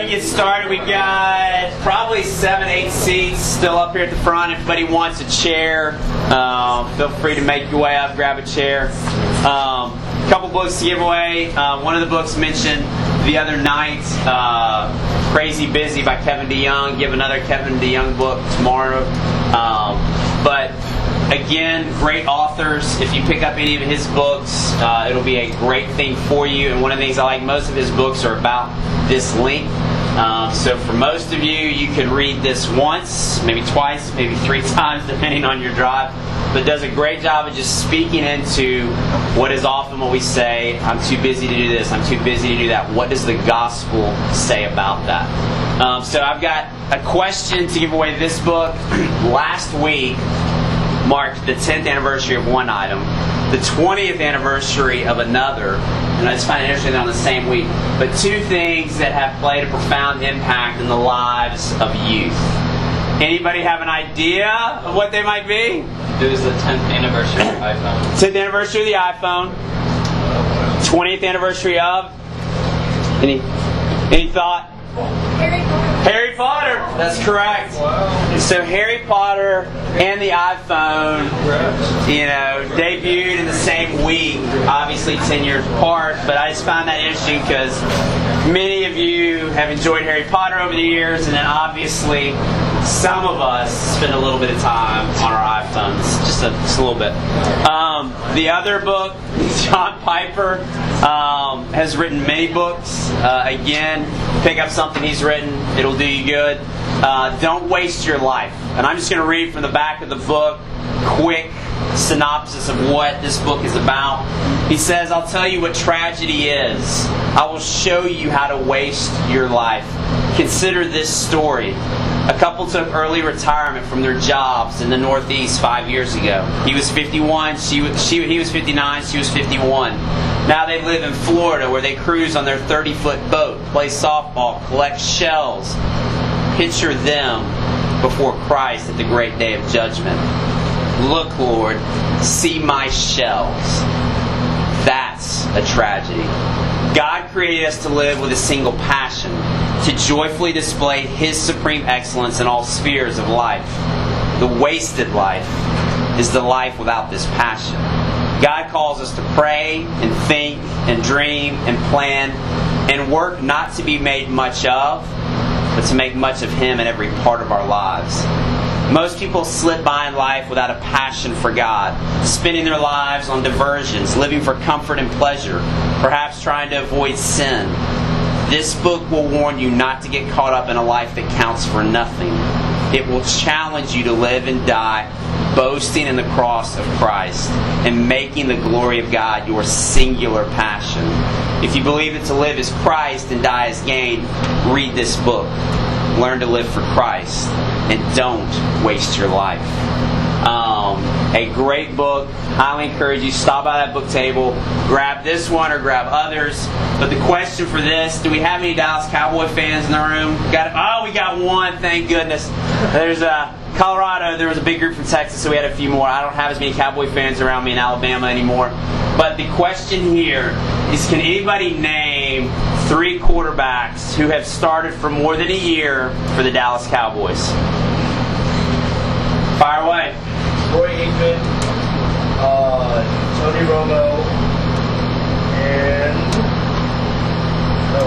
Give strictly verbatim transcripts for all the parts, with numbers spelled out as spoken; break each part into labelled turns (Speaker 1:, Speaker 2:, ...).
Speaker 1: we get started, we got probably seven, eight seats still up here at the front. If anybody wants a chair, uh, feel free to make your way up, grab a chair. Um, a couple books to give away. Uh, one of the books mentioned the other night, uh, Crazy Busy by Kevin DeYoung. Give another Kevin DeYoung book tomorrow. Um, but again, great authors. If you pick up any of his books, uh, it'll be a great thing for you. And one of the things I like, most of his books are about this length. Um, so for most of you, you could read this once, maybe twice, maybe three times, depending on your drive. But does a great job of just speaking into what is often what we say, I'm too busy to do this, I'm too busy to do that. What does the gospel say about that? Um, so I've got a question to give away this book. Last week marked the tenth anniversary of one item, the twentieth anniversary of another, and I just find it interesting on the same week, but two things that have played a profound impact in the lives of youth. Anybody have an idea of what they might be?
Speaker 2: It was the tenth anniversary of the iPhone.
Speaker 1: tenth anniversary of the iPhone. twentieth anniversary of? Any, any thought?
Speaker 3: Harry Potter.
Speaker 1: Harry Potter. That's correct.
Speaker 2: Wow.
Speaker 1: So Harry Potter and the iPhone, you know, debuted in the same week, obviously ten years apart, but I just found that interesting because many of you have enjoyed Harry Potter over the years, and then obviously some of us spend a little bit of time on our iPhones, just a, just a little bit. Um, the other book, John Piper, um, has written many books. Uh, again, pick up something he's written. It'll do you good. Uh, don't waste your life. And I'm just going to read from the back of the book, quick synopsis of what this book is about. He says, I'll tell you what tragedy is. I will show you how to waste your life. Consider this story. A couple took early retirement from their jobs in the Northeast five years ago. He was fifty-one, she was, she, he was fifty-nine, she was fifty-one. Now they live in Florida where they cruise on their thirty-foot boat, play softball, collect shells. Picture them before Christ at the great day of judgment. Look, Lord, see my shells. That's a tragedy. God created us to live with a single passion, to joyfully display His supreme excellence in all spheres of life. The wasted life is the life without this passion. God calls us to pray and think and dream and plan and work not to be made much of, but to make much of Him in every part of our lives. Most people slip by in life without a passion for God, spending their lives on diversions, living for comfort and pleasure, perhaps trying to avoid sin. This book will warn you not to get caught up in a life that counts for nothing. It will challenge you to live and die boasting in the cross of Christ and making the glory of God your singular passion. If you believe that to live is Christ and die is gain, read this book. Learn to live for Christ and don't waste your life. Um, a great book. Highly encourage you. Stop by that book table. Grab this one or grab others. But the question for this: do we have any Dallas Cowboy fans in the room? Got oh, we got one. Thank goodness. There's a Colorado. There was a big group from Texas, so we had a few more. I don't have as many Cowboy fans around me in Alabama anymore. But the question here is: can anybody name three quarterbacks who have started for more than a year for the Dallas Cowboys? Fire away.
Speaker 4: Troy Aikman, uh, Tony Romo, and oh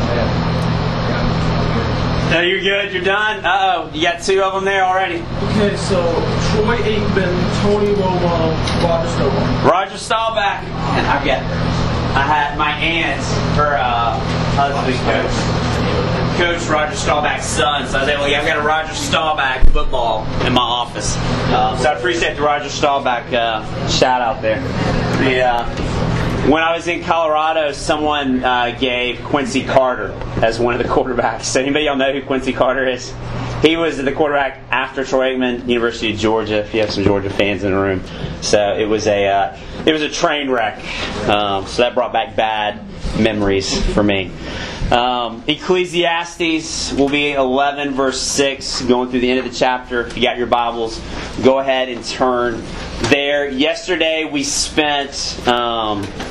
Speaker 4: man,
Speaker 1: No, you're good. You're done. Uh oh, you got two of them there already.
Speaker 4: okay. So Troy Aikman, Tony Romo, Roger Staubach.
Speaker 1: Roger Staubach, and I got I had my aunt, her uh, husband coach. Coach Roger Staubach's son, so I was able to, yeah, I've got a Roger Staubach football in my office. Uh, so I appreciate the Roger Staubach uh, shout out there. The, uh, when I was in Colorado, someone uh, gave Quincy Carter as one of the quarterbacks. So anybody y'all know who Quincy Carter is? He was the quarterback after Troy Aikman, University of Georgia. If you have some Georgia fans in the room, so it was a uh, it was a train wreck. Um, so that brought back bad memories for me. Um, Ecclesiastes will be eleven verse six, going through the end of the chapter. If you got your Bibles, go ahead and turn there. Yesterday we spent um,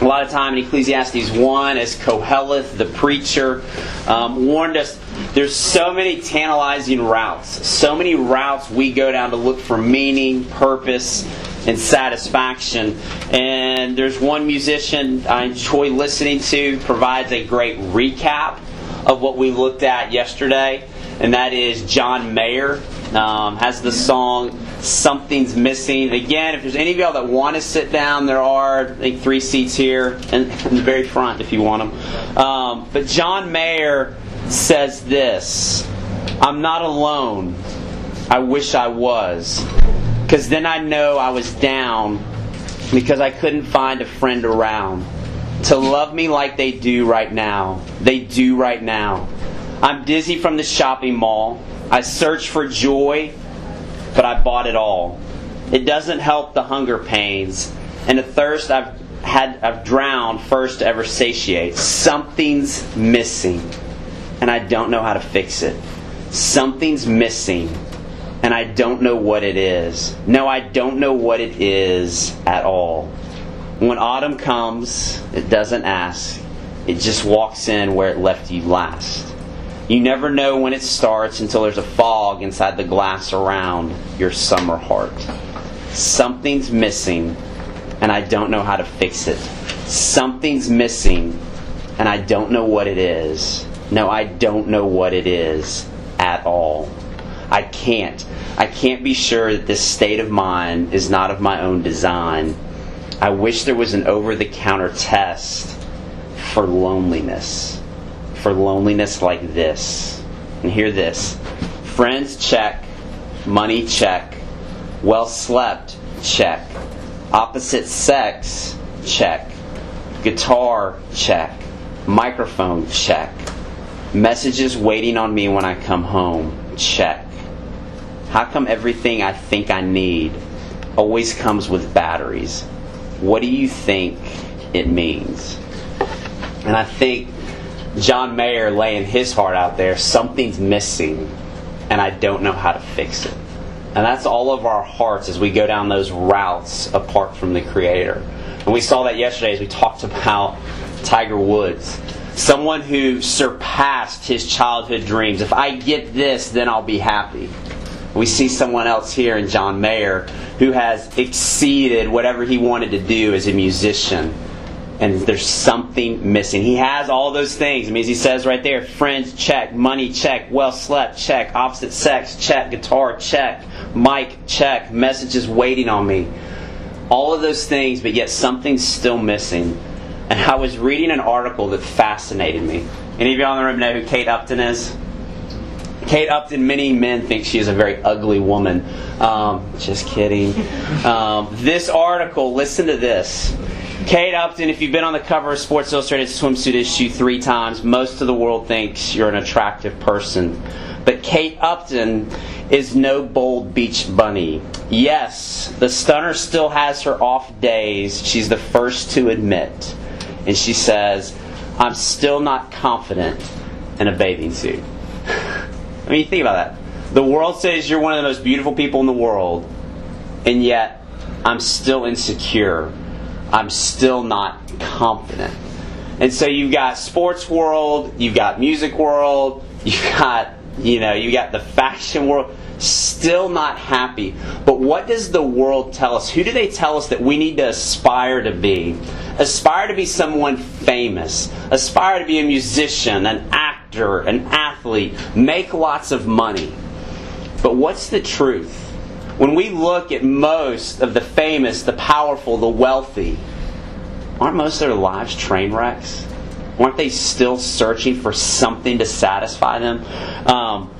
Speaker 1: a lot of time in Ecclesiastes one, as Koheleth, the preacher, um, warned us, there's so many tantalizing routes, so many routes we go down to look for meaning, purpose, and satisfaction. And there's one musician I enjoy listening to, provides a great recap of what we looked at yesterday, and that is John Mayer. Um, has the song Something's Missing. Again, if there's any of y'all that want to sit down, there are, I think, three seats here in, in the very front if you want them. Um, but John Mayer says this: I'm not alone. I wish I was. Because then I know I was down because I couldn't find a friend around to love me like they do right now. They do right now. I'm dizzy from the shopping mall. I search for joy, but I bought it all. It doesn't help the hunger pains and the thirst I've had I've drowned first to ever satiate. Something's missing, and I don't know how to fix it. Something's missing, and I don't know what it is. No, I don't know what it is at all. When autumn comes, it doesn't ask. It just walks in where it left you last. You never know when it starts until there's a fog inside the glass around your summer heart. Something's missing, and I don't know how to fix it. Something's missing, and I don't know what it is. No, I don't know what it is at all. I can't. I can't be sure that this state of mind is not of my own design. I wish there was an over-the-counter test for loneliness. For loneliness like this. And hear this. Friends, check. Money, check. Well slept, check. Opposite sex, check. Guitar, check. Microphone, check. Messages waiting on me when I come home, check. How come everything I think I need always comes with batteries? What do you think it means? And I think John Mayer laying his heart out there, something's missing, and I don't know how to fix it. And that's all of our hearts as we go down those routes apart from the Creator. And we saw that yesterday as we talked about Tiger Woods. Someone who surpassed his childhood dreams. If I get this, then I'll be happy. We see someone else here in John Mayer who has exceeded whatever he wanted to do as a musician. And there's something missing. He has all those things. I mean, as he says right there, friends, check. Money, check. Well slept, check. Opposite sex, check. Guitar, check. Mic, check. Messages waiting on me. All of those things, but yet something's still missing. And I was reading an article that fascinated me. Any of y'all in the room know who Kate Upton is? Kate Upton, many men think she is a very ugly woman. Um, just kidding. Um, this article, listen to this. Kate Upton, if you've been on the cover of Sports Illustrated swimsuit issue three times, most of the world thinks you're an attractive person. But Kate Upton is no bold beach bunny. Yes, the stunner still has her off days, she's the first to admit. And she says, I'm still not confident in a bathing suit. I mean, think about that. The world says you're one of the most beautiful people in the world, and yet I'm still insecure. I'm still not confident. And so you've got sports world, you've got music world, you've got, you know, you got the fashion world, still not happy. But what does the world tell us? Who do they tell us that we need to aspire to be? Aspire to be someone famous. Aspire to be a musician, an actor, an athlete. Make lots of money. But what's the truth? When we look at most of the famous, the powerful, the wealthy, aren't most of their lives train wrecks? Aren't they still searching for something to satisfy them? Um,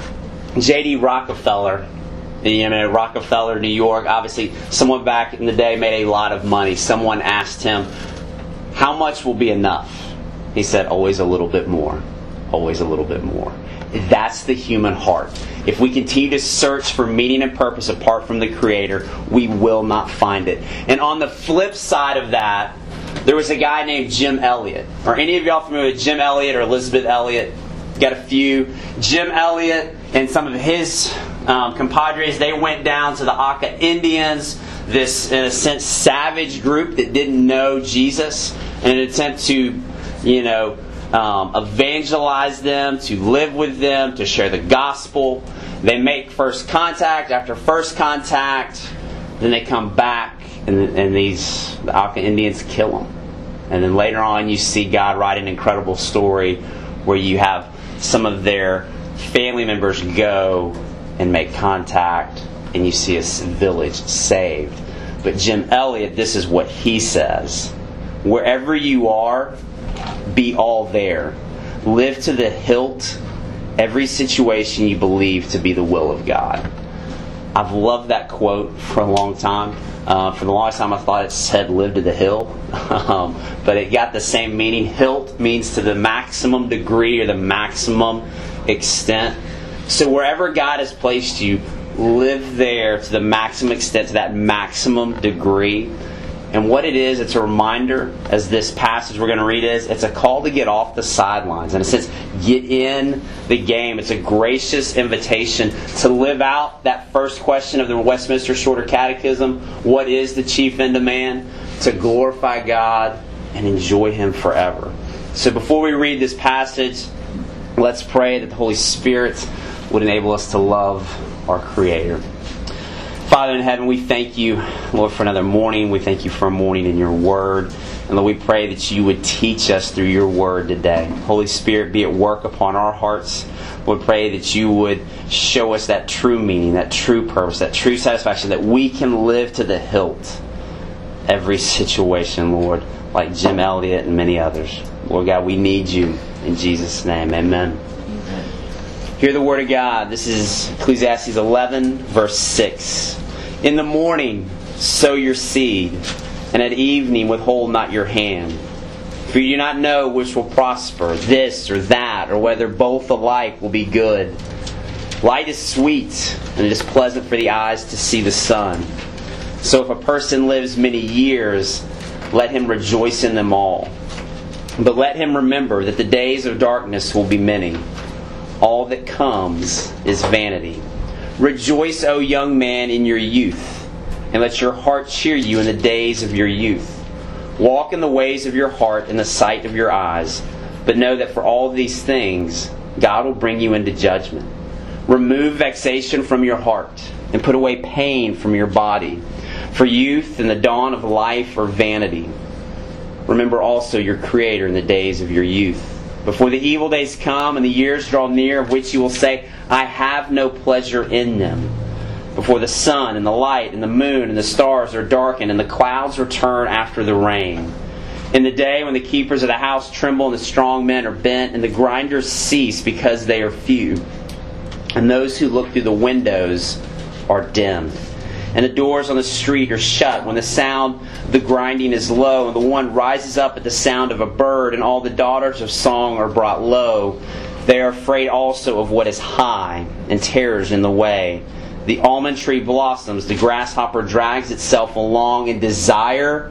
Speaker 1: J D Rockefeller, you know, Rockefeller, New York, obviously someone back in the day made a lot of money. Someone asked him, how much will be enough? He said, always a little bit more. Always a little bit more. That's the human heart. If we continue to search for meaning and purpose apart from the Creator, we will not find it. And on the flip side of that, there was a guy named Jim Elliot. Are any of y'all familiar with Jim Elliot or Elizabeth Elliot? Got a few. Jim Elliot and some of his um, compadres, they went down to the Auca Indians. this, in a sense, savage group that didn't know Jesus in an attempt to, you know, um, evangelize them, to live with them, to share the gospel. They make first contact. After first contact, then they come back, and, and these the Auca Indians kill them. And then later on, you see God write an incredible story where you have some of their family members go and make contact, and you see a village saved. But Jim Elliot, this is what he says: wherever you are, be all there. Live to the hilt every situation you believe to be the will of God. I've loved that quote for a long time. Uh, for the longest time I thought it said live to the hill. um, but it got the same meaning. Hilt means to the maximum degree or the maximum extent. So wherever God has placed you, live there to the maximum extent, to that maximum degree. And what it is, it's a reminder, as this passage we're going to read is, it's a call to get off the sidelines. In a sense, get in the game. It's a gracious invitation to live out that first question of the Westminster Shorter Catechism: what is the chief end of man? To glorify God and enjoy Him forever. So before we read this passage, let's pray that the Holy Spirit would enable us to love our Creator. Father in heaven, we thank you, Lord, for another morning. We thank you for a morning in your word. And Lord, we pray that you would teach us through your word today. Holy Spirit, be at work upon our hearts. Lord, pray that you would show us that true meaning, that true purpose, that true satisfaction, that we can live to the hilt every situation, Lord, like Jim Elliot and many others. Lord God, we need you. In Jesus' name, amen. Hear the word of God. This is Ecclesiastes eleven, verse six. In the morning sow your seed, and at evening withhold not your hand. For you do not know which will prosper, this or that, or whether both alike will be good. Light is sweet, and it is pleasant for the eyes to see the sun. So if a person lives many years, let him rejoice in them all. But let him remember that the days of darkness will be many. All that comes is vanity. Rejoice, O young man, in your youth, and let your heart cheer you in the days of your youth. Walk in the ways of your heart in the sight of your eyes, but know that for all these things God will bring you into judgment. Remove vexation from your heart, and put away pain from your body. For youth and the dawn of life are vanity. Remember also your Creator in the days of your youth, before the evil days come and the years draw near, of which you will say, I have no pleasure in them. Before the sun and the light and the moon and the stars are darkened and the clouds return after the rain. In the day when the keepers of the house tremble and the strong men are bent and the grinders cease because they are few. And those who look through the windows are dimmed. And the doors on the street are shut when the sound of the grinding is low, and the one rises up at the sound of a bird, and all the daughters of song are brought low. They are afraid also of what is high, and terrors in the way. The almond tree blossoms, the grasshopper drags itself along, and desire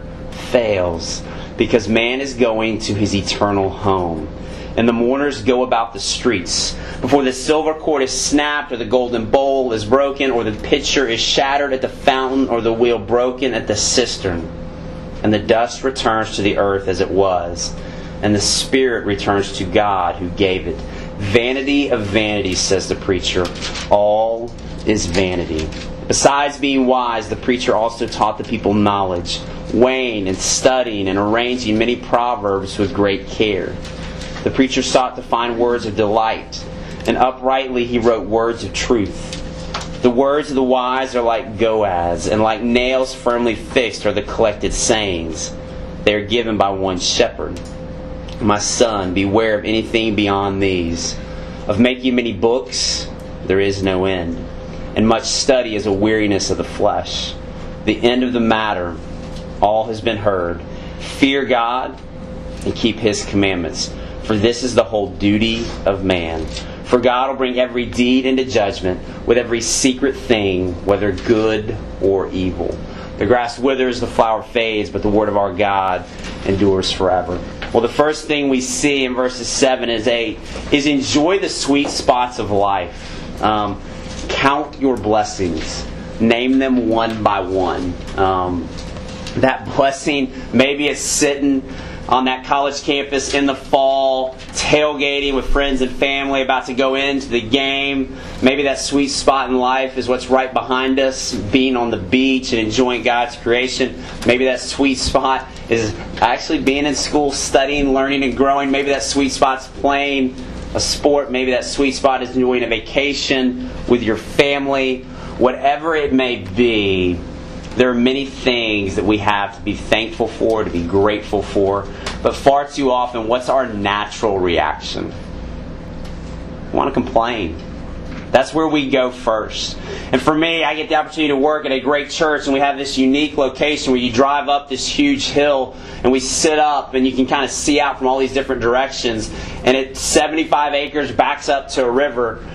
Speaker 1: fails, because man is going to his eternal home. And the mourners go about the streets. Before the silver cord is snapped, or the golden bowl is broken, or the pitcher is shattered at the fountain, or the wheel broken at the cistern. And the dust returns to the earth as it was, and the spirit returns to God who gave it. Vanity of vanities, says the preacher. All is vanity. Besides being wise, the preacher also taught the people knowledge, weighing and studying and arranging many proverbs with great care. The preacher sought to find words of delight, and uprightly he wrote words of truth. The words of the wise are like goads, and like nails firmly fixed are the collected sayings. They are given by one shepherd. My son, beware of anything beyond these. Of making many books, there is no end, and much study is a weariness of the flesh. The end of the matter, all has been heard. Fear God and keep His commandments, for this is the whole duty of man. For God will bring every deed into judgment with every secret thing, whether good or evil. The grass withers, the flower fades, but the word of our God endures forever. Well, the first thing we see in verses seven and eight is enjoy the sweet spots of life. Um, count your blessings. name them one by one. Um, that blessing, maybe it's sitting on that college campus in the fall, tailgating with friends and family, about to go into the game. Maybe that sweet spot in life is what's right behind us, being on the beach and enjoying God's creation. Maybe that sweet spot is actually being in school, studying, learning, and growing. Maybe that sweet spot's playing a sport. Maybe that sweet spot is enjoying a vacation with your family. Whatever it may be, there are many things that we have to be thankful for, to be grateful for. But far too often, what's our natural reaction? We want to complain. That's where we go first. And for me, I get the opportunity to work at a great church, and we have this unique location where you drive up this huge hill, and we sit up, and you can kind of see out from all these different directions. And it's seventy-five acres, backs up to a river.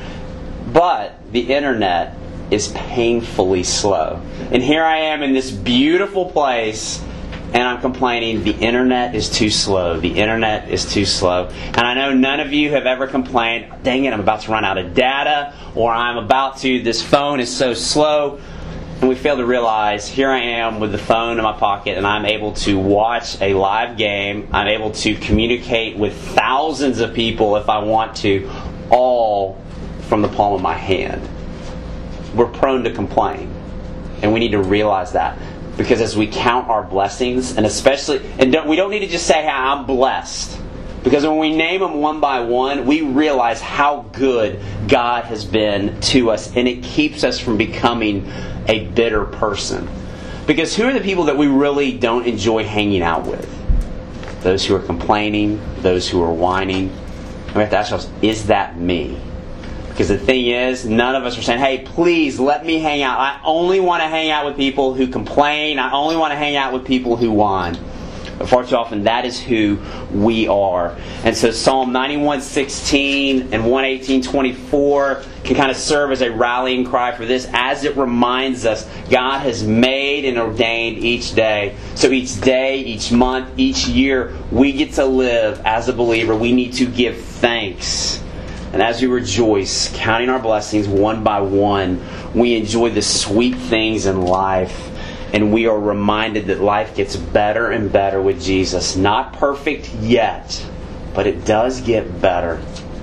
Speaker 1: But the internet is painfully slow. And here I am in this beautiful place, and I'm complaining the internet is too slow. The internet is too slow. And I know none of you have ever complained, dang it, I'm about to run out of data, or I'm about to, this phone is so slow. And we fail to realize, here I am with the phone in my pocket, and I'm able to watch a live game. I'm able to communicate with thousands of people if I want to, all from the palm of my hand. We're prone to complain, and we need to realize that, because as we count our blessings, and especially, and don't, we don't need to just say, hey, I'm blessed, because when we name them one by one, we realize how good God has been to us, and it keeps us from becoming a bitter person. Because who are the people that we really don't enjoy hanging out with? Those who are complaining, those who are whining. And we have to ask ourselves, is that me? Because the thing is, none of us are saying, hey, please let me hang out. I only want to hang out with people who complain. I only want to hang out with people who whine. But far too often, that is who we are. And so Psalm ninety-one sixteen and one eighteen twenty-four can kind of serve as a rallying cry for this, as it reminds us God has made and ordained each day. So each day, each month, each year, we get to live as a believer. We need to give thanks. And as we rejoice, counting our blessings one by one, we enjoy the sweet things in life. And we are reminded that life gets better and better with Jesus. Not perfect yet, but it does get better.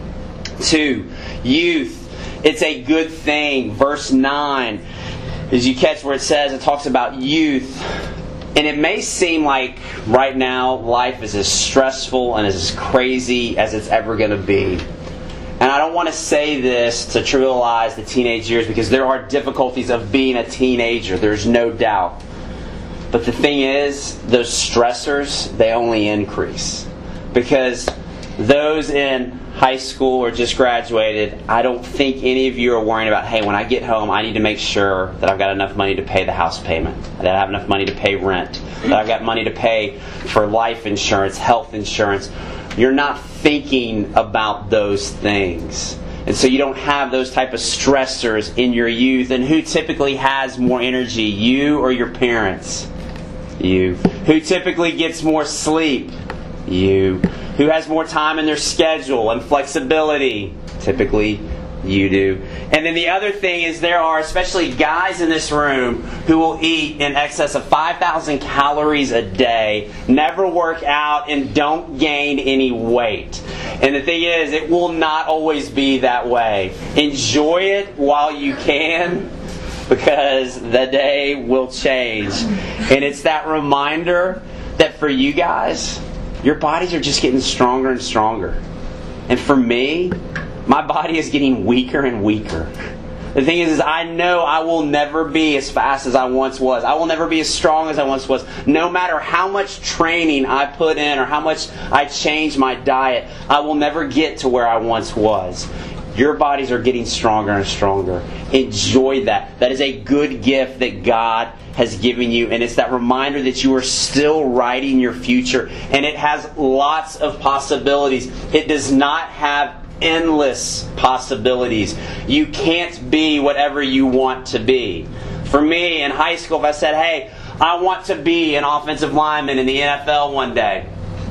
Speaker 1: Two, youth. It's a good thing. Verse nine, as you catch where it says, it talks about youth. And it may seem like right now life is as stressful and as crazy as it's ever going to be. And I don't want to say this to trivialize the teenage years, because there are difficulties of being a teenager. There's no doubt. But the thing is, those stressors, they only increase. Because those in high school or just graduated, I don't think any of you are worrying about, hey, when I get home, I need to make sure that I've got enough money to pay the house payment, that I have enough money to pay rent, that I've got money to pay for life insurance, health insurance. You're not thinking about those things. And so you don't have those type of stressors in your youth. And who typically has more energy, you or your parents? You. Who typically gets more sleep? You. Who has more time in their schedule and flexibility? Typically, you do. And then the other thing is, there are especially guys in this room who will eat in excess of five thousand calories a day, never work out, and don't gain any weight. And the thing is, it will not always be that way. Enjoy it while you can, because the day will change. And it's that reminder that for you guys, your bodies are just getting stronger and stronger. And for me, my body is getting weaker and weaker. The thing is, is I know I will never be as fast as I once was. I will never be as strong as I once was. No matter how much training I put in or how much I change my diet, I will never get to where I once was. Your bodies are getting stronger and stronger. Enjoy that. That is a good gift that God has given you. And it's that reminder that you are still writing your future. And it has lots of possibilities. It does not have endless possibilities. You can't be whatever you want to be. For me, in high school, if I said, hey, I want to be an offensive lineman in the N F L one day,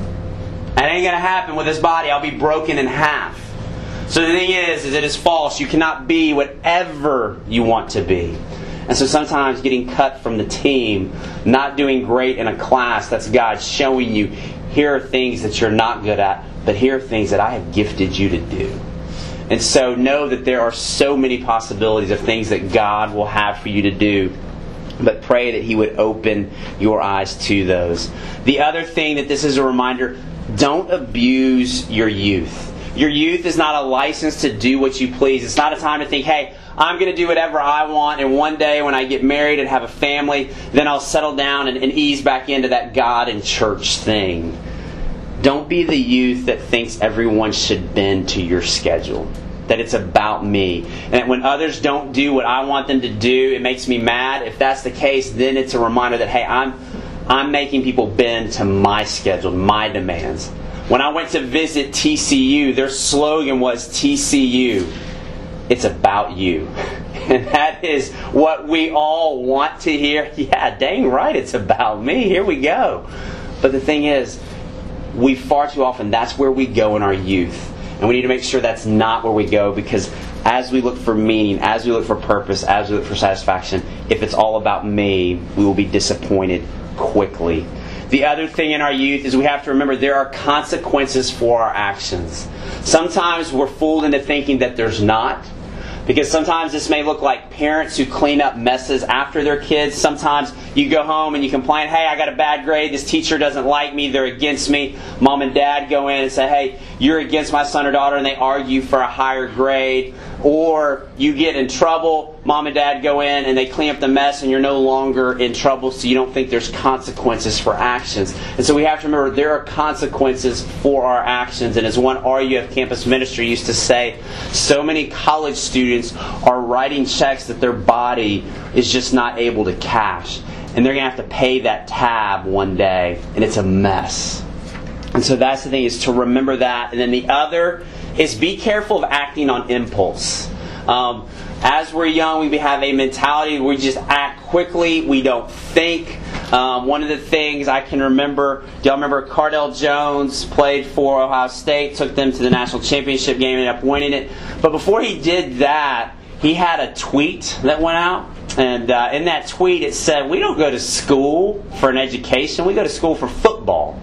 Speaker 1: that ain't going to happen with this body. I'll be broken in half. So the thing is, is it is false. You cannot be whatever you want to be.
Speaker 3: And so sometimes getting cut from the team, not doing great in a class, that's God showing you, here are things that you're not good at, but here are things that I have gifted you to do. And so know that there are so many possibilities of things that God will have for you to do. But pray that He would open your eyes to those. The other thing that this is a reminder, don't abuse your youth. Your youth is not a license to do what you please. It's not a time to think, hey, I'm going to do whatever I want, and one day when I get married and have a family, then I'll settle down and, and ease back into that God and church thing. Don't be the youth that thinks everyone should bend to your schedule. That it's about me. And that when others don't do what I want them to do, it makes me mad. If that's the case, then it's a reminder that, hey, I'm I'm making people bend to my schedule, my demands. When I went to visit T C U, their slogan was T C U. It's about you. And that is what we all want to hear. Yeah, dang right, it's about me. Here we go. But the thing is, we far too often, that's where we go in our youth. And we need to make sure that's not where we go, because as we look for meaning, as we look for purpose, as we look for satisfaction, if it's all about me, we will be disappointed quickly. The other thing in our youth is we have to remember there are consequences for our actions. Sometimes we're fooled into thinking that there's not. Because sometimes this may look like parents who clean up messes after their kids. Sometimes you go home and you complain, hey, I got a bad grade, this teacher doesn't like me, they're against me. Mom and dad go in and say, hey, you're against my son or daughter, and they argue for a higher grade. Or you get in trouble, mom and dad go in and they clean up the mess, and you're no longer in trouble, so you don't think there's consequences for actions. And so we have to remember there are consequences for our actions. And as one R U F campus ministry used to say, so many college students are writing checks that their body is just not able to cash. And they're going to have to pay that tab one day, and it's a mess. And so that's the thing, is to remember that. And then the other is be careful of acting on impulse. Um, as we're young, we have a mentality where we just act quickly. We don't think. Um, one of the things I can remember, do y'all remember Cardell Jones played for Ohio State, took them to the national championship game, ended up winning it. But before he did that, he had a tweet that went out. And uh, in that tweet it said, we don't go to school for an education, we go to school for football.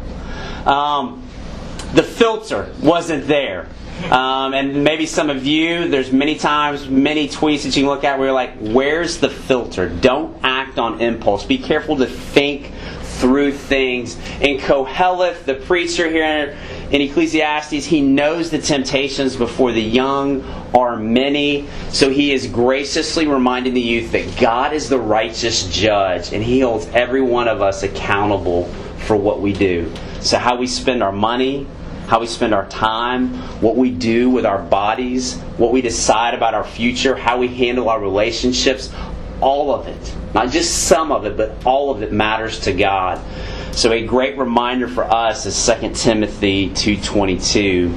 Speaker 3: Um, the filter wasn't there. Um, and maybe some of you, there's many times, many tweets that you can look at where you're like, where's the filter? Don't act on impulse. Be careful to think through things. In Koheleth, the preacher here in Ecclesiastes, he knows the temptations before the young are many. So he is graciously reminding the youth that God is the righteous judge, and He holds every one of us accountable for what we do. So how we spend our money, how we spend our time, what we do with our bodies, what we decide about our future, how we handle our relationships, all of it, not just some of it, but all of it matters to God. So a great reminder for us is Second Timothy two twenty-two.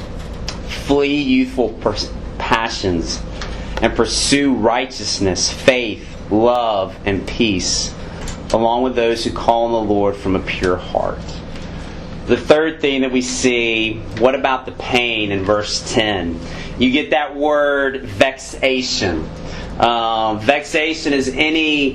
Speaker 3: Flee youthful pers- passions and pursue righteousness, faith, love, and peace, along with those who call on the Lord from a pure heart. The third thing that we see, what about the pain in verse ten? You get that word vexation. Um, vexation is any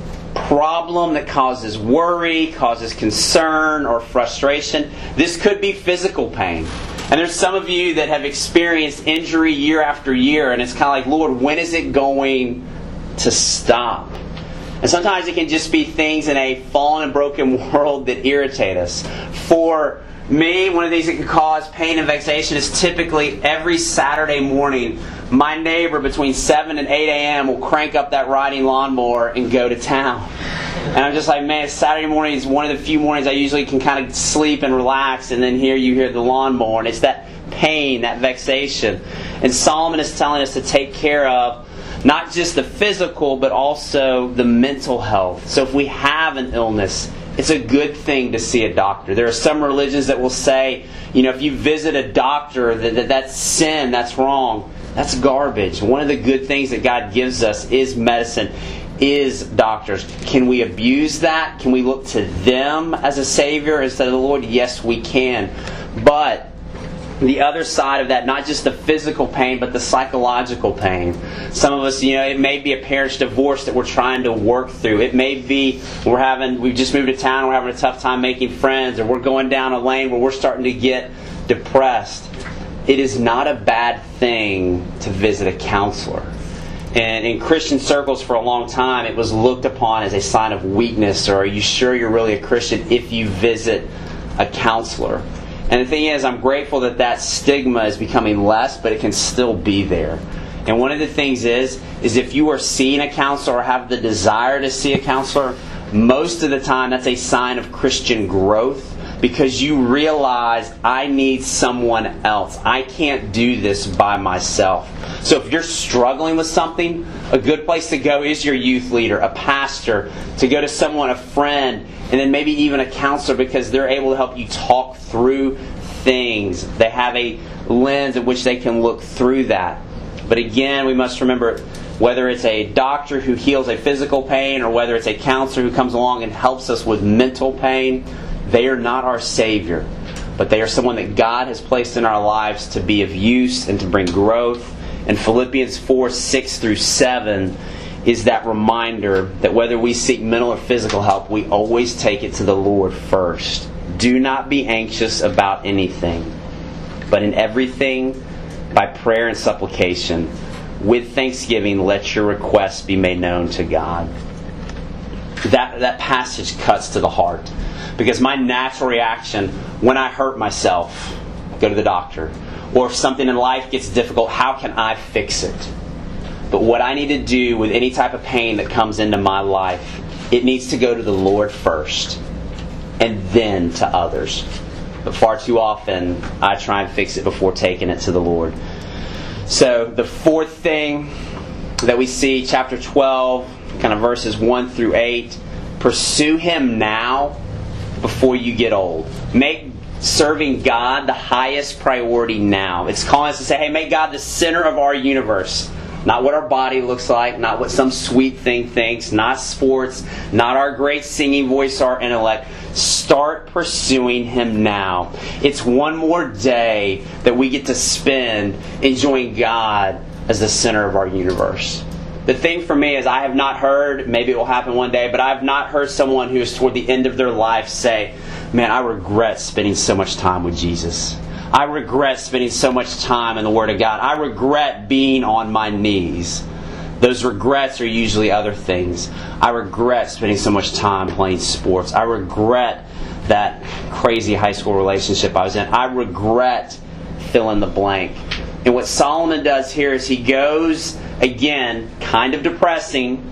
Speaker 3: problem that causes worry, causes concern or frustration. This could be physical pain. And there's some of you that have experienced injury year after year, and it's kind of like, Lord, when is it going to stop? And sometimes it can just be things in a fallen and broken world that irritate us. For me, one of the things that can cause pain and vexation is typically every Saturday morning, my neighbor between seven and eight a.m. will crank up that riding lawnmower and go to town. And I'm just like, man, Saturday morning is one of the few mornings I usually can kind of sleep and relax, and then here you hear the lawnmower, and it's that pain, that vexation. And Solomon is telling us to take care of not just the physical, but also the mental health. So if we have an illness, it's a good thing to see a doctor. There are some religions that will say, you know, if you visit a doctor, that, that that's sin, that's wrong. That's garbage. One of the good things that God gives us is medicine, is doctors. Can we abuse that? Can we look to them as a Savior instead of the Lord? Yes, we can. But the other side of that, not just the physical pain, but the psychological pain. Some of us, you know, it may be a parent's divorce that we're trying to work through. It may be we're having, we've just moved to town, we're having a tough time making friends, or we're going down a lane where we're starting to get depressed. It is not a bad thing to visit a counselor. And in Christian circles for a long time, it was looked upon as a sign of weakness, or are you sure you're really a Christian if you visit a counselor? And the thing is, I'm grateful that that stigma is becoming less, but it can still be there. And one of the things is, is if you are seeing a counselor or have the desire to see a counselor, most of the time that's a sign of Christian growth, because you realize I need someone else. I can't do this by myself. So if you're struggling with something, a good place to go is your youth leader, a pastor, to go to someone, a friend, and then maybe even a counselor, because they're able to help you talk through things. They have a lens in which they can look through that. But again, we must remember, whether it's a doctor who heals a physical pain or whether it's a counselor who comes along and helps us with mental pain, they are not our Savior. But they are someone that God has placed in our lives to be of use and to bring growth. And Philippians four, six through seven is that reminder that whether we seek mental or physical help, we always take it to the Lord first. Do not be anxious about anything, but in everything, by prayer and supplication, with thanksgiving, let your requests be made known to God. That, that passage cuts to the heart. Because my natural reaction when I hurt myself, go to the doctor. Or if something in life gets difficult, how can I fix it? But what I need to do with any type of pain that comes into my life, it needs to go to the Lord first, and then to others. But far too often, I try and fix it before taking it to the Lord. So the fourth thing that we see, chapter twelve, kind of verses one through eight, pursue Him now before you get old. Make serving God the highest priority now. It's calling us to say, hey, make God the center of our universe. Not what our body looks like, not what some sweet thing thinks, not sports, not our great singing voice, our intellect. Start pursuing Him now. It's one more day that we get to spend enjoying God as the center of our universe. The thing for me is I have not heard, maybe it will happen one day, but I have not heard someone who is toward the end of their life say, man, I regret spending so much time with Jesus. I regret spending so much time in the Word of God. I regret being on my knees. Those regrets are usually other things. I regret spending so much time playing sports. I regret that crazy high school relationship I was in. I regret fill in the blank. And what Solomon does here is he goes, again, kind of depressing,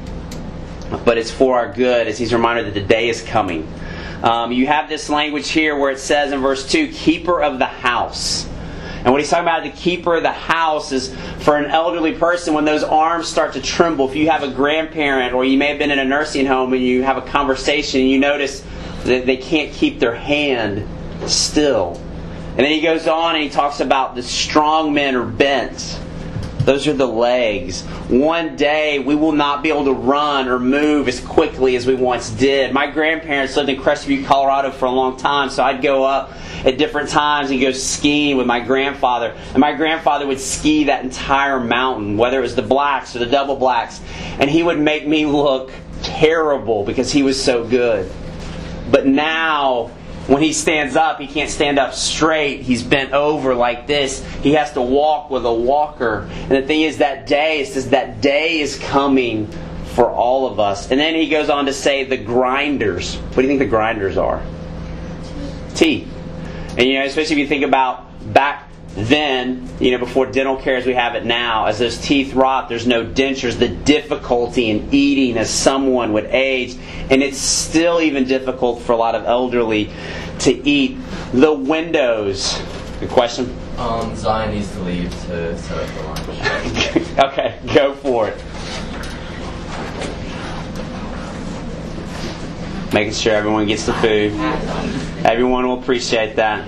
Speaker 3: but it's for our good, as he's reminded that the day is coming. Um, you have this language here where it says in verse two, keeper of the house. And what he's talking about, the keeper of the house, is for an elderly person when those arms start to tremble. If you have a grandparent, or you may have been in a nursing home and you have a conversation and you notice that they can't keep their hand still. And then he goes on and he talks about the strong men are bent. Those are the legs. One day we will not be able to run or move as quickly as we once did. My grandparents lived in Crestview, Colorado for a long time, so I'd go up at different times and go skiing with my grandfather. And my grandfather would ski that entire mountain, whether it was the blacks or the double blacks. And he would make me look terrible because he was so good. But now, when he stands up, he can't stand up straight. He's bent over like this. He has to walk with a walker. And the thing is, that day, it says that day is coming for all of us. And then he goes on to say the grinders. What do you think the grinders are? Teeth. And you know, especially if you think about back then, you know, before dental care as we have it now, as those teeth rot, there's no dentures, the difficulty in eating as someone would age. And it's still even difficult for a lot of elderly to eat. The windows. Good question?
Speaker 2: Um, Zion needs to leave to set up the lunch.
Speaker 3: Okay, go for it. Making sure everyone gets the food. Everyone will appreciate that.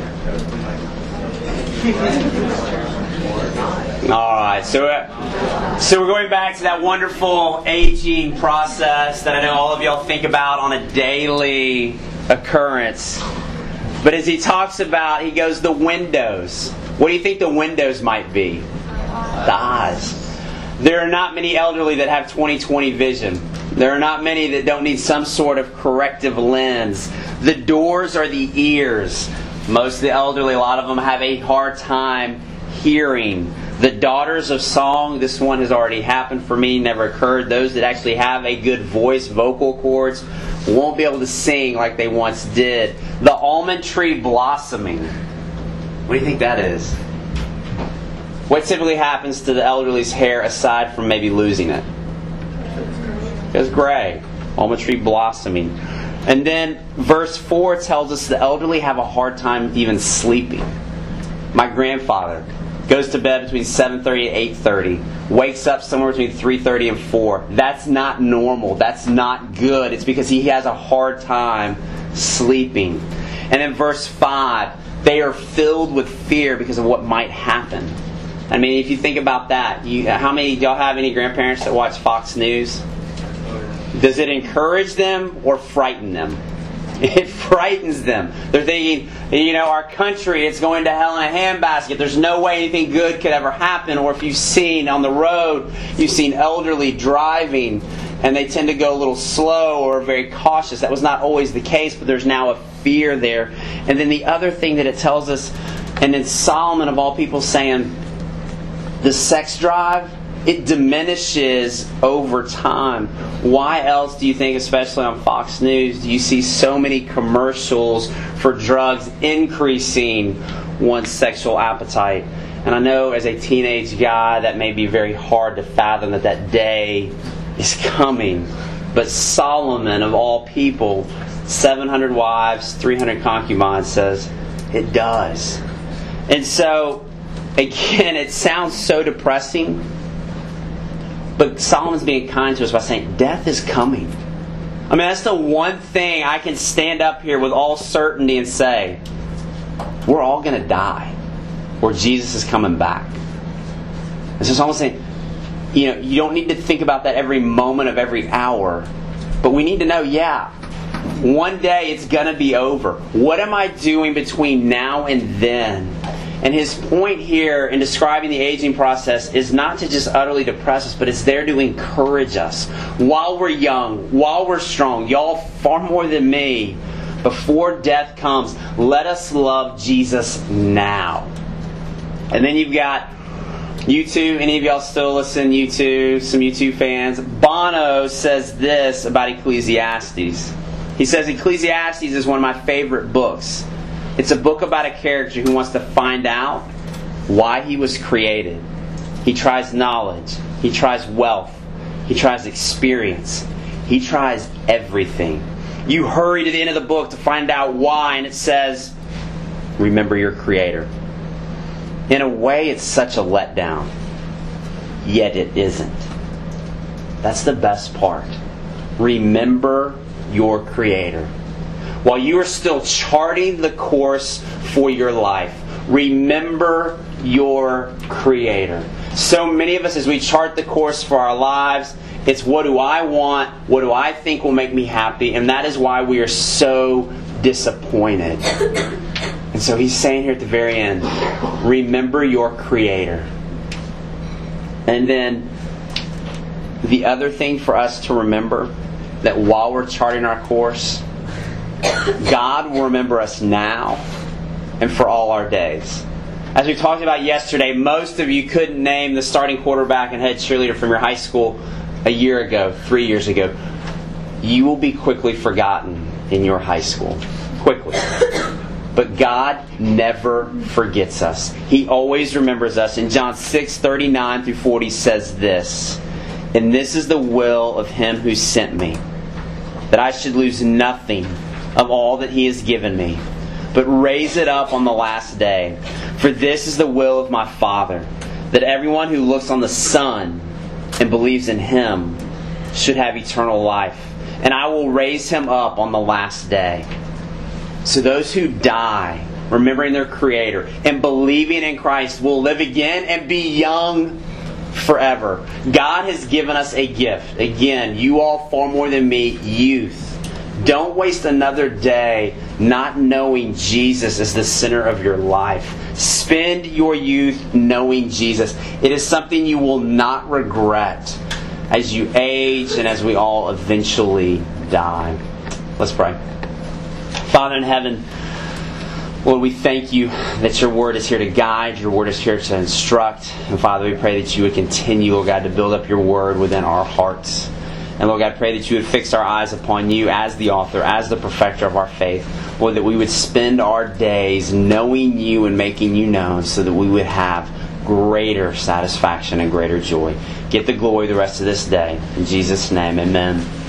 Speaker 3: All right, so uh,
Speaker 1: So we're going back to that wonderful aging process that I know all of y'all think about on a daily occurrence. But as he talks about, he goes, the windows. What do you think the windows might be? The eyes. There are not many elderly that have twenty twenty vision. There are not many that don't need some sort of corrective lens. The doors are the ears. Most of the elderly, a lot of them have a hard time hearing. The daughters of song, this one has already happened for me, never occurred. Those that actually have a good voice, vocal cords, won't be able to sing like they once did. The almond tree blossoming. What do you think that is? What typically happens to the elderly's hair aside from maybe losing it? It goes gray. Almond tree blossoming. And then verse four tells us the elderly have a hard time even sleeping. My grandfather goes to bed between seven thirty and eight thirty. Wakes up somewhere between three thirty and four. That's not normal. That's not good. It's because he has a hard time sleeping. And in verse five, they are filled with fear because of what might happen. I mean, if you think about that, you, how many y'all have any grandparents that watch Fox News? Does it encourage them or frighten them? It frightens them. They're thinking, you know, our country, it's going to hell in a handbasket. There's no way anything good could ever happen. Or if you've seen on the road, you've seen elderly driving, and they tend to go a little slow or very cautious. That was not always the case, but there's now a fear there. And then the other thing that it tells us, and then Solomon of all people saying, the sex drive, it diminishes over time. Why else do you think, especially on Fox News, do you see so many commercials for drugs increasing one's sexual appetite? And I know as a teenage guy that may be very hard to fathom that that day is coming. But Solomon of all people, seven hundred wives, three hundred concubines, says it does. And so, again, it sounds so depressing. But Solomon's being kind to us by saying, death is coming. I mean, that's the one thing I can stand up here with all certainty and say, we're all going to die. Or Jesus is coming back. And so Solomon's saying, you know, you don't need to think about that every moment of every hour. But we need to know, yeah, one day it's going to be over. What am I doing between now and then? And his point here in describing the aging process is not to just utterly depress us, but it's there to encourage us. While we're young, while we're strong, y'all far more than me, before death comes, let us love Jesus now. And then you've got U two, any of y'all still listen, U two, some U two fans. Bono says this about Ecclesiastes. He says, Ecclesiastes is one of my favorite books. It's a book about a character who wants to find out why he was created. He tries knowledge. He tries wealth. He tries experience. He tries everything. You hurry to the end of the book to find out why, and it says, remember your Creator. In a way, it's such a letdown. Yet it isn't. That's the best part. Remember your Creator. While you are still charting the course for your life, remember your Creator. So many of us, as we chart the course for our lives, it's what do I want, what do I think will make me happy, and that is why we are so disappointed. And so he's saying here at the very end, remember your Creator. And then the other thing for us to remember, that while we're charting our course, God will remember us now and for all our days. As we talked about yesterday, most of you couldn't name the starting quarterback and head cheerleader from your high school a year ago, three years ago. You will be quickly forgotten in your high school. Quickly. But God never forgets us. He always remembers us. In John six, thirty-nine through forty says this, and this is the will of Him who sent me, that I should lose nothing of all that He has given me, but raise it up on the last day. For this is the will of my Father, that everyone who looks on the Son and believes in Him should have eternal life, and I will raise him up on the last day. So those who die, remembering their Creator and believing in Christ, will live again and be young
Speaker 3: forever. God has given us a gift. Again, you all far more than me, youth. Don't waste another day not knowing Jesus as the center of your life. Spend your youth knowing Jesus. It is something you will not regret as you age and as we all eventually die. Let's pray. Father in heaven, Lord, we thank you that your word is here to guide, your word is here to instruct. And Father, we pray that you would continue, Lord God, to build up your word within our hearts. And Lord God, I pray that you would fix our eyes upon you as the author, as the perfecter of our faith. Lord, that we would spend our days knowing you and making you known so that we would have greater satisfaction and greater joy. Get the glory the rest of this day. In Jesus' name, amen.